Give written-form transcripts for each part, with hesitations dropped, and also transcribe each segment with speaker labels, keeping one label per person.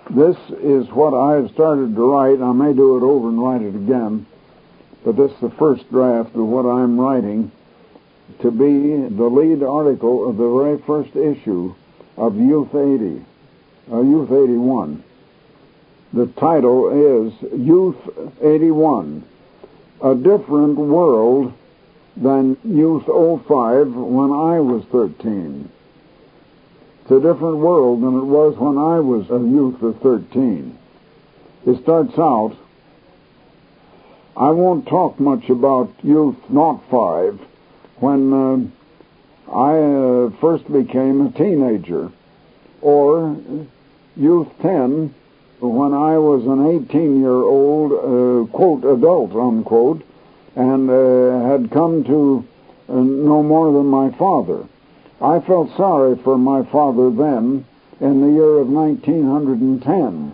Speaker 1: This is what I have started to write. I may do it over and write it again, but this is the first draft of what I'm writing to be the lead article of the very first issue of Youth 81. The title is Youth 81, A Different World Than Youth 05 When I Was 13. It's a different world than it was when I was a youth of 13. It starts out, I won't talk much about Youth 05 when I first became a teenager, or Youth 10 when I was an 18-year-old, quote, adult, unquote, and had come to know more than my father. I felt sorry for my father then, in the year of 1910.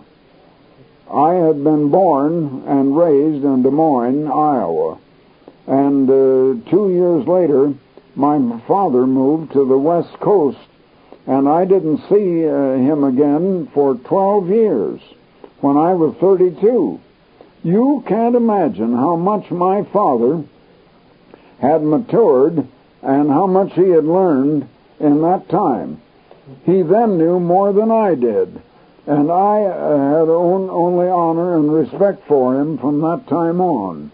Speaker 1: I had been born and raised in Des Moines, Iowa, and 2 years later, my father moved to the West Coast, and I didn't see him again for 12 years, when I was 32. You can't imagine how much my father had matured and how much he had learned in that time. He then knew more than I did, and I had only honor and respect for him from that time on.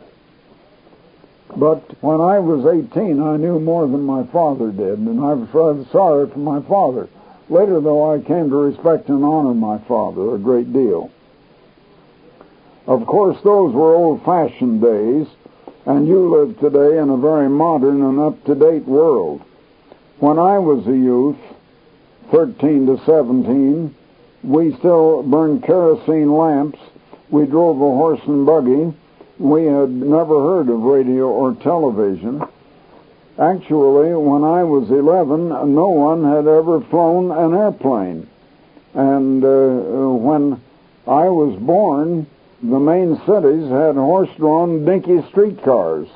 Speaker 1: But when I was 18, I knew more than my father did, and I was rather sorry for my father. Later, though, I came to respect and honor my father a great deal. Of course, those were old-fashioned days, and you live today in a very modern and up-to-date world. When I was a youth, 13 to 17, we still burned kerosene lamps. We drove a horse and buggy. We had never heard of radio or television. Actually, when I was 11, no one had ever flown an airplane. And when I was born, the main cities had horse-drawn dinky streetcars,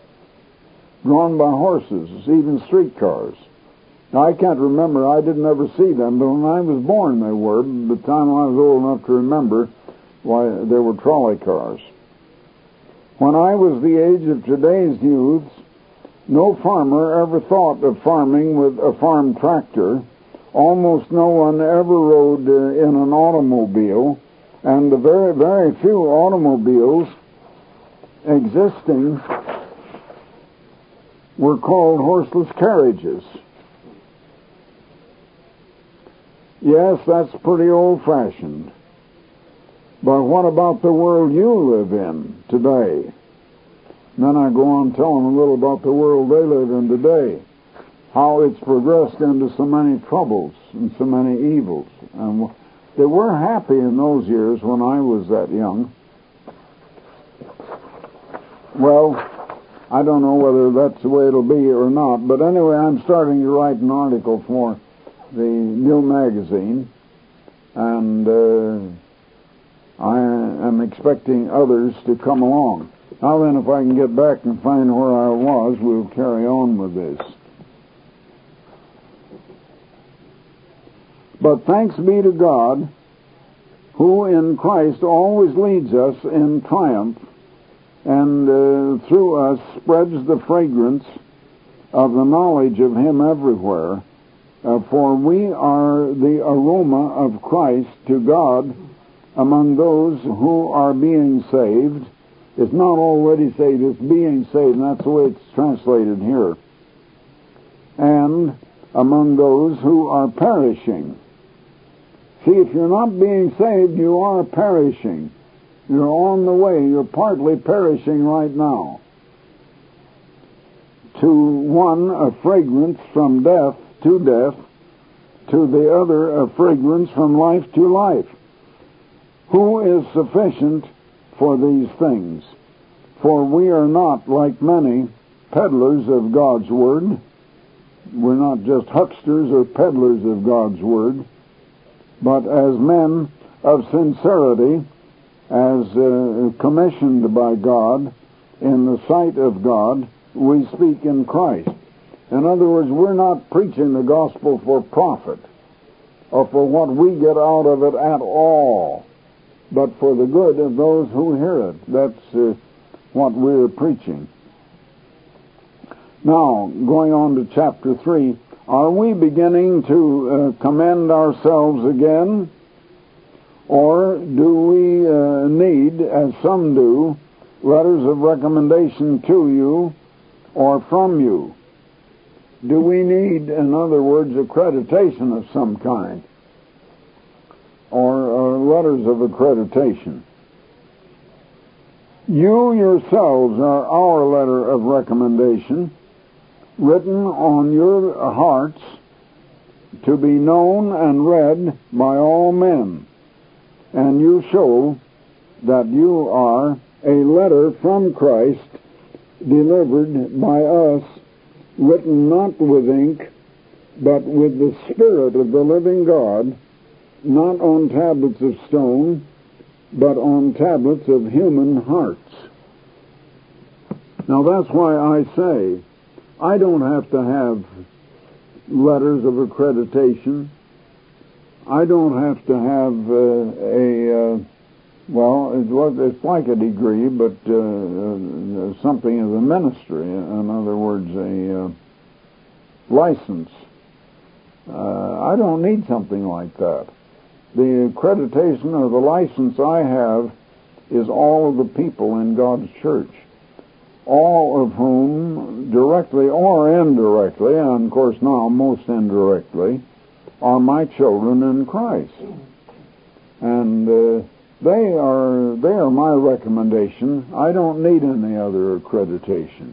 Speaker 1: drawn by horses, even streetcars. Now, I can't remember, I didn't ever see them, but when I was born they were. By the time I was old enough to remember, why, there were trolley cars. When I was the age of today's youths, no farmer ever thought of farming with a farm tractor. Almost no one ever rode in an automobile, and the very, very few automobiles existing were called horseless carriages. Yes, that's pretty old-fashioned. But what about the world you live in today? And then I go on telling a little about the world they live in today, how it's progressed into so many troubles and so many evils. And they were happy in those years when I was that young. Well, I don't know whether that's the way it'll be or not, but anyway, I'm starting to write an article for the new magazine, and I am expecting others to come along. Now then, if I can get back and find where I was, we'll carry on with this. But thanks be to God, who in Christ always leads us in triumph, and through us spreads the fragrance of the knowledge of Him everywhere. For we are the aroma of Christ to God among those who are being saved. It's not already saved, it's being saved, and that's the way it's translated here. And among those who are perishing. See, if you're not being saved, you are perishing. You're on the way. You're partly perishing right now. To one, a fragrance from death to death. To the other, a fragrance from life to life. Who is sufficient for these things? For we are not, like many, peddlers of God's Word. We're not just hucksters or peddlers of God's Word, but as men of sincerity, as commissioned by God, in the sight of God, we speak in Christ. In other words, we're not preaching the gospel for profit. or for what we get out of it at all, but for the good of those who hear it. That's what we're preaching. Now, going on to chapter 3, are we beginning to commend ourselves again? Or do we need, as some do, letters of recommendation to you or from you? Do we need, in other words, accreditation of some kind? Or letters of accreditation? You yourselves are our letter of recommendation, written on your hearts, to be known and read by all men. And you show that you are a letter from Christ, delivered by us, written not with ink, but with the Spirit of the living God, not on tablets of stone, but on tablets of human hearts. Now that's why I say, I don't have to have letters of accreditation. I don't have to have it's like a degree, but something of a ministry. In other words, a license. I don't need something like that. The accreditation or the license I have is all of the people in God's church, all of whom, directly or indirectly, and of course now most indirectly, are my children in Christ. And they are my recommendation. I don't need any other accreditation.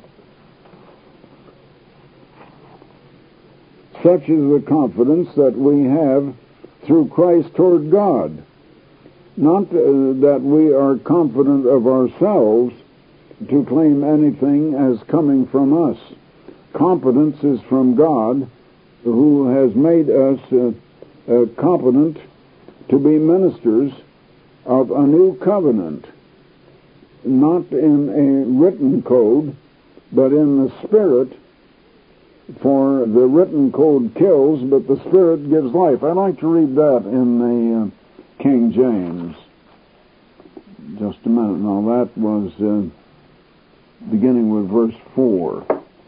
Speaker 1: Such is the confidence that we have through Christ toward God. Not that we are confident of ourselves to claim anything as coming from us. Competence is from God, who has made us competent to be ministers of a new covenant, not in a written code, but in the Spirit. For the written code kills, but the Spirit gives life. I'd like to read that in the King James. Just a minute. Now that was beginning with verse 4.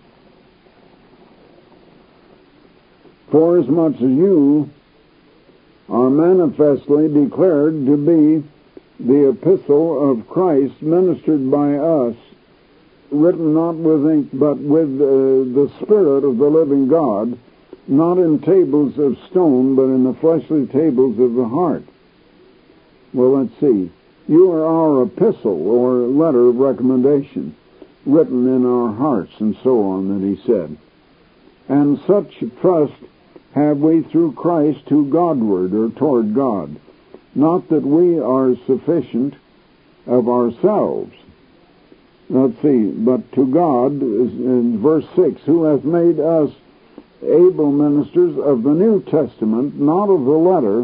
Speaker 1: Forasmuch as you are manifestly declared to be the epistle of Christ ministered by us, written not with ink, but with the Spirit of the living God, not in tables of stone, but in the fleshly tables of the heart. Well, let's see. You are our epistle, or letter of recommendation, written in our hearts, and so on, that he said. And such trust have we through Christ to Godward, or toward God. Not that we are sufficient of ourselves. Let's see, but to God, in verse 6, who hath made us able ministers of the New Testament, not of the letter,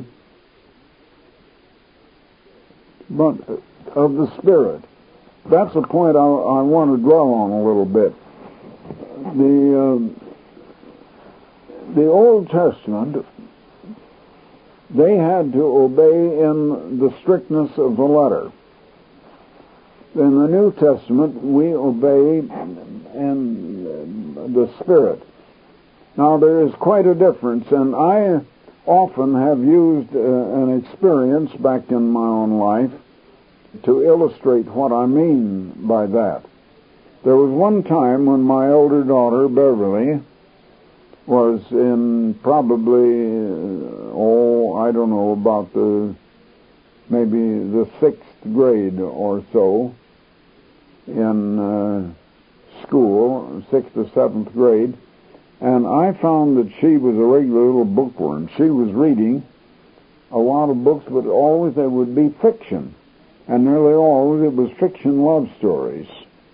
Speaker 1: but of the Spirit. That's a point I want to dwell on a little bit. The Old Testament, they had to obey in the strictness of the letter. In the New Testament, we obey in the Spirit. Now, there is quite a difference, and I often have used an experience back in my own life to illustrate what I mean by that. There was one time when my older daughter, Beverly, was in probably, I don't know, about maybe the 6th grade or so in school, 6th or 7th grade, and I found that she was a regular little bookworm. She was reading a lot of books, but always they would be fiction, and nearly always it was fiction love stories,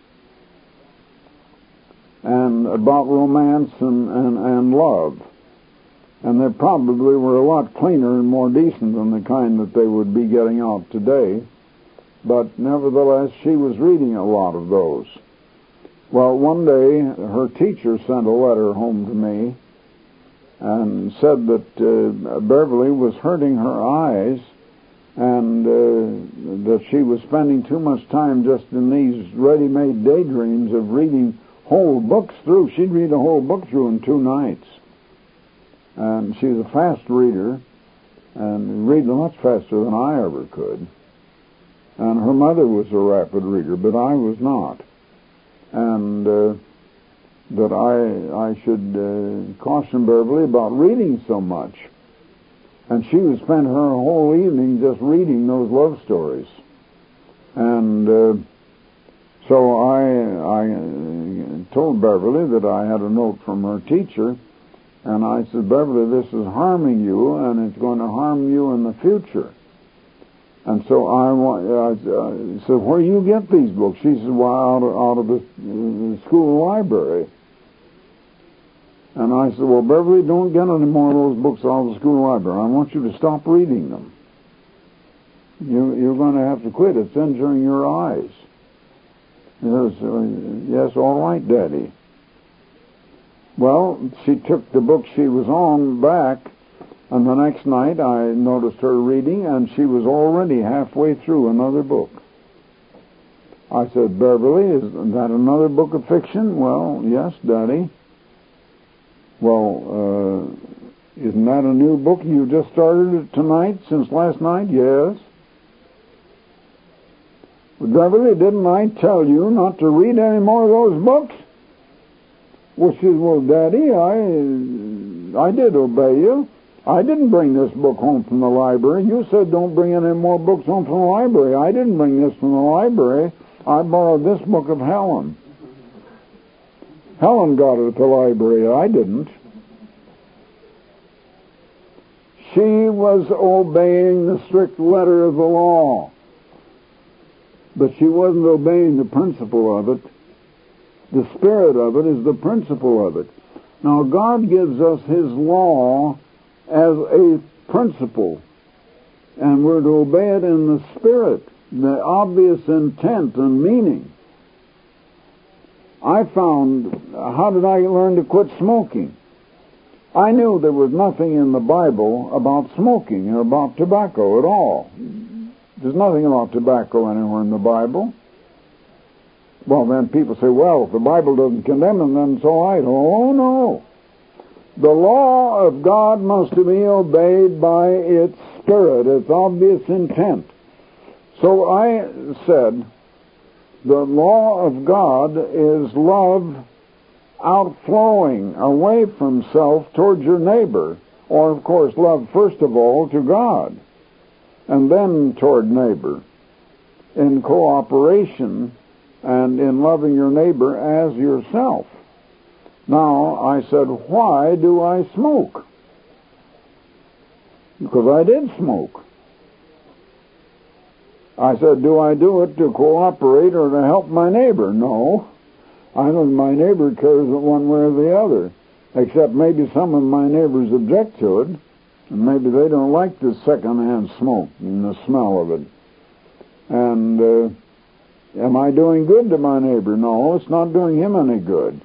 Speaker 1: and about romance and love. And they probably were a lot cleaner and more decent than the kind that they would be getting out today. But nevertheless, she was reading a lot of those. Well, one day, her teacher sent a letter home to me, and said that Beverly was hurting her eyes, and that she was spending too much time just in these ready-made daydreams of reading whole books through. She'd read a whole book through in 2 nights. And she was a fast reader, and read much faster than I ever could. And her mother was a rapid reader, but I was not. And that I should caution Beverly about reading so much. And she would spend her whole evening just reading those love stories. And so I told Beverly that I had a note from her teacher, and I said, Beverly, this is harming you, and it's going to harm you in the future. And so I said, where do you get these books? She said, well, out of the school library. And I said, well, Beverly, don't get any more of those books out of the school library. I want you to stop reading them. You're going to have to quit. It's injuring your eyes. Yes, all right, Daddy. Well, she took the book she was on back, and the next night I noticed her reading, and she was already halfway through another book. I said, Beverly, is that another book of fiction? Well, yes, Daddy. Well, isn't that a new book? You just started it tonight, since last night? Yes. Beverly, didn't I tell you not to read any more of those books? Well, she said, well, Daddy, I did obey you. I didn't bring this book home from the library. You said don't bring any more books home from the library. I didn't bring this from the library. I borrowed this book of Helen. Helen got it at the library. I didn't. She was obeying the strict letter of the law, but she wasn't obeying the principle of it. The spirit of it is the principle of it. Now, God gives us His law as a principle, and we're to obey it in the spirit, the obvious intent and meaning. I found, how did I learn to quit smoking? I knew there was nothing in the Bible about smoking or about tobacco at all. There's nothing about tobacco anywhere in the Bible. Well, then people say, well, if the Bible doesn't condemn it, then so I. Oh, no. The law of God must be obeyed by its spirit, its obvious intent. So I said, the law of God is love outflowing away from self towards your neighbor, or of course love first of all to God, and then toward neighbor, in cooperation and in loving your neighbor as yourself. Now, I said, why do I smoke? Because I did smoke. I said, do I do it to cooperate or to help my neighbor? No. I know my neighbor cares it one way or the other, except maybe some of my neighbors object to it, and maybe they don't like the second-hand smoke and the smell of it. And am I doing good to my neighbor? No, it's not doing him any good.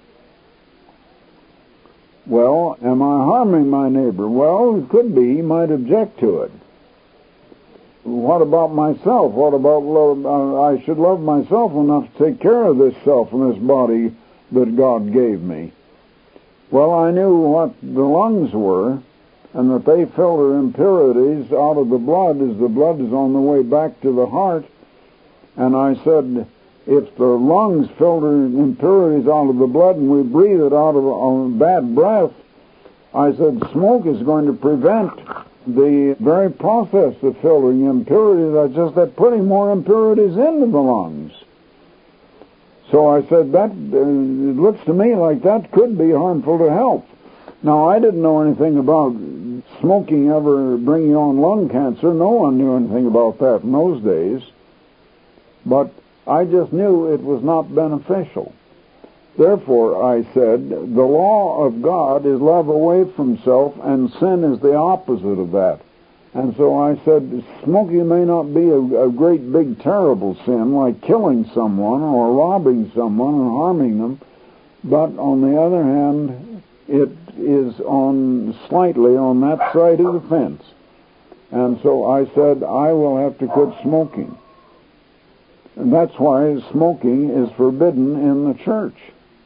Speaker 1: Well, am I harming my neighbor? Well, it could be. He might object to it. What about myself? What about love? I should love myself enough to take care of this self and this body that God gave me. Well, I knew what the lungs were, and that they filter impurities out of the blood as the blood is on the way back to the heart. And I said, if the lungs filter impurities out of the blood and we breathe it out of bad breath, I said, smoke is going to prevent the very process of filtering impurities. That's just that putting more impurities into the lungs. So I said, that it looks to me like that could be harmful to health. Now, I didn't know anything about smoking ever bringing on lung cancer. No one knew anything about that in those days. But I just knew it was not beneficial. Therefore, I said, the law of God is love away from self, and sin is the opposite of that. And so I said, smoking may not be a great, big, terrible sin, like killing someone or robbing someone and harming them, but on the other hand, it is on slightly on that side of the fence. And so I said, I will have to quit smoking. And that's why smoking is forbidden in the church.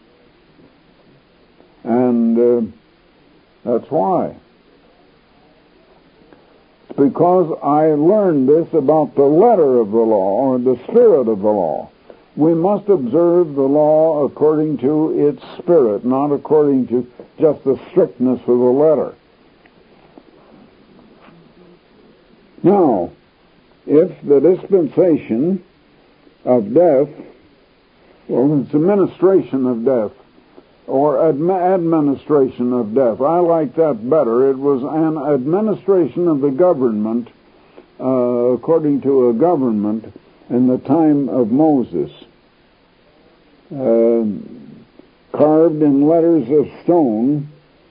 Speaker 1: And that's why. It's because I learned this about the letter of the law, or the spirit of the law. We must observe the law according to its spirit, not according to just the strictness of the letter. Now, if the dispensation of death, well, it's administration of death, or administration of death. I like that better. It was an administration of the government, according to a government in the time of Moses, carved in letters of stone,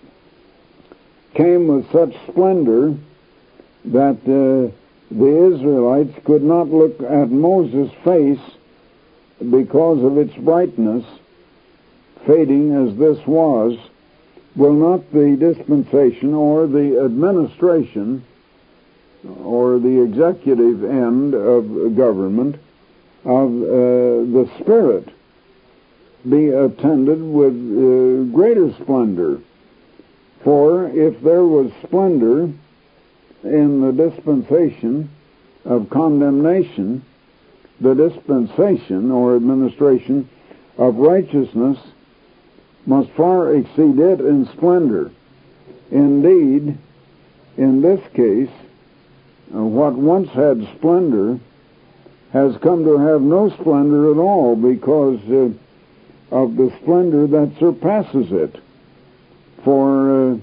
Speaker 1: came with such splendor that the Israelites could not look at Moses' face because of its brightness. Fading as this was, will not the dispensation or the administration or the executive end of government of the Spirit be attended with greater splendor? For if there was splendor in the dispensation of condemnation, the dispensation or administration of righteousness must far exceed it in splendor. Indeed, in this case, what once had splendor has come to have no splendor at all because of the splendor that surpasses it. For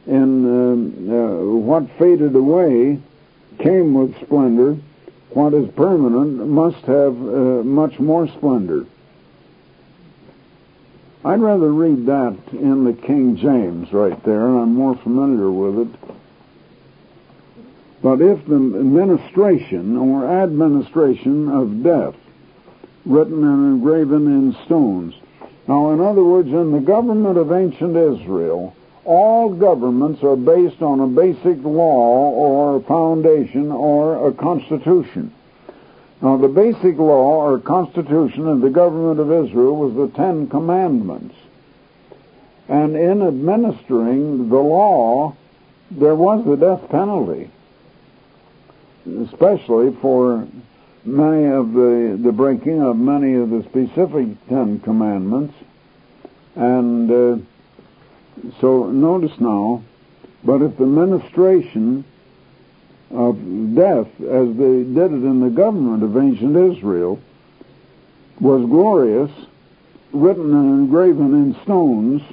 Speaker 1: in what faded away came with splendor, what is permanent must have much more splendor. I'd rather read that in the King James right there, and I'm more familiar with it. But if the ministration or administration of death, written and engraven in stones. Now, in other words, in the government of ancient Israel, all governments are based on a basic law or a foundation or a constitution. Now, the basic law or constitution of the government of Israel was the Ten Commandments. And in administering the law, there was the death penalty, especially for many of the breaking of many of the specific Ten Commandments. And so notice now, but if the ministration of death, as they did it in the government of ancient Israel, was glorious, written and engraven in stones,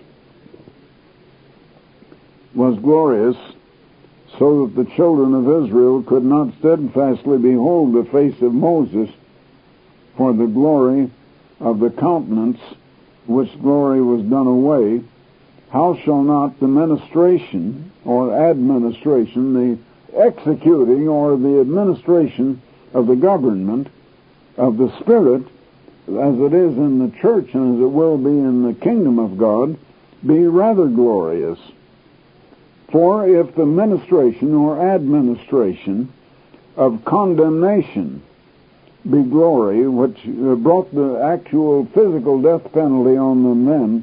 Speaker 1: was glorious, so that the children of Israel could not steadfastly behold the face of Moses for the glory of the countenance, which glory was done away, how shall not the ministration or administration, the executing or the administration of the government of the Spirit, as it is in the church and as it will be in the kingdom of God, be rather glorious? For if the ministration or administration of condemnation be glory, which brought the actual physical death penalty on them then,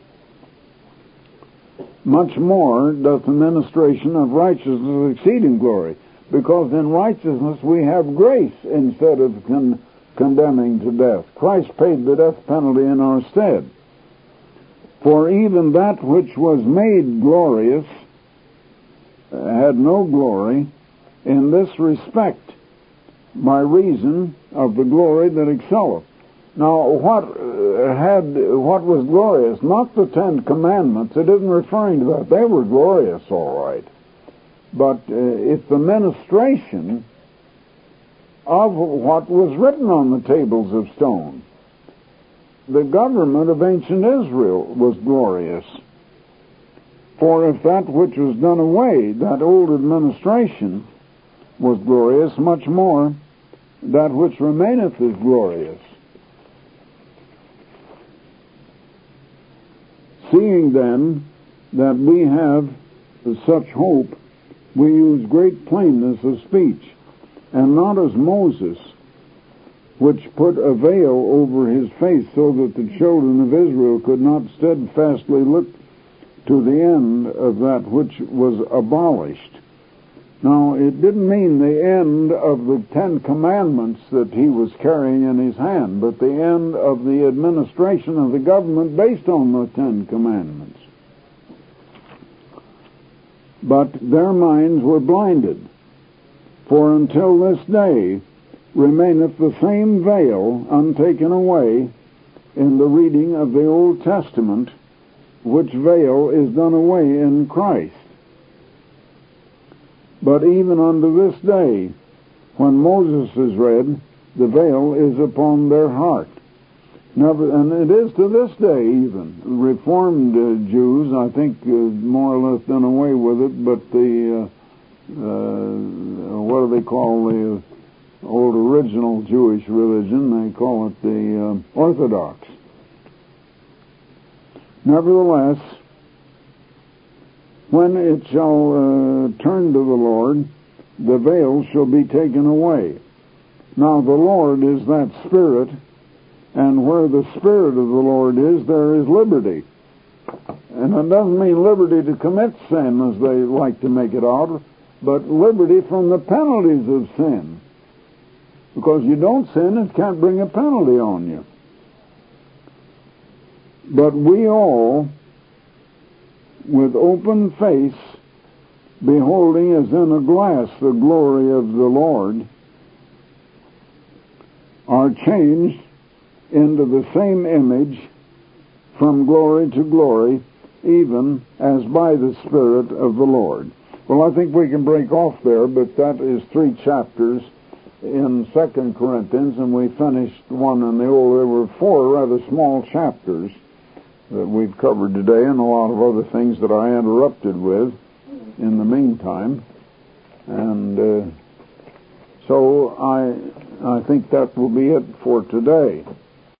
Speaker 1: much more does the ministration of righteousness exceed in glory, because in righteousness we have grace instead of condemning to death. Christ paid the death penalty in our stead. For even that which was made glorious had no glory in this respect, by reason of the glory that excelleth. Now, what was glorious? Not the Ten Commandments. It isn't referring to that. They were glorious, all right. But it's the ministration of what was written on the tables of stone. The government of ancient Israel was glorious. For if that which was done away, that old administration, was glorious, much more that which remaineth is glorious. Seeing then that we have such hope, we use great plainness of speech, and not as Moses, which put a veil over his face so that the children of Israel could not steadfastly look to the end of that which was abolished. Now, it didn't mean the end of the 10 Commandments that he was carrying in his hand, but the end of the administration of the government based on the 10 Commandments. But their minds were blinded, for until this day remaineth the same veil untaken away in the reading of the Old Testament, which veil is done away in Christ. But even unto this day, when Moses is read, the veil is upon their heart. And it is to this day even. Reformed Jews, I think, more or less done away with it, but the, what do they call the old original Jewish religion? They call it the Orthodox. Nevertheless, when it shall turn to the Lord, the veil shall be taken away. Now the Lord is that Spirit, and where the Spirit of the Lord is, there is liberty. And it doesn't mean liberty to commit sin, as they like to make it out, but liberty from the penalties of sin. Because you don't sin, it can't bring a penalty on you. But we all, with open face, beholding as in a glass the glory of the Lord, are changed into the same image from glory to glory, even as by the Spirit of the Lord. Well, I think we can break off there, but that is 3 chapters in 2 Corinthians, and we finished one in the old. There were 4 rather small chapters that we've covered today, and a lot of other things that I interrupted with in the meantime. And so I think that will be it for today.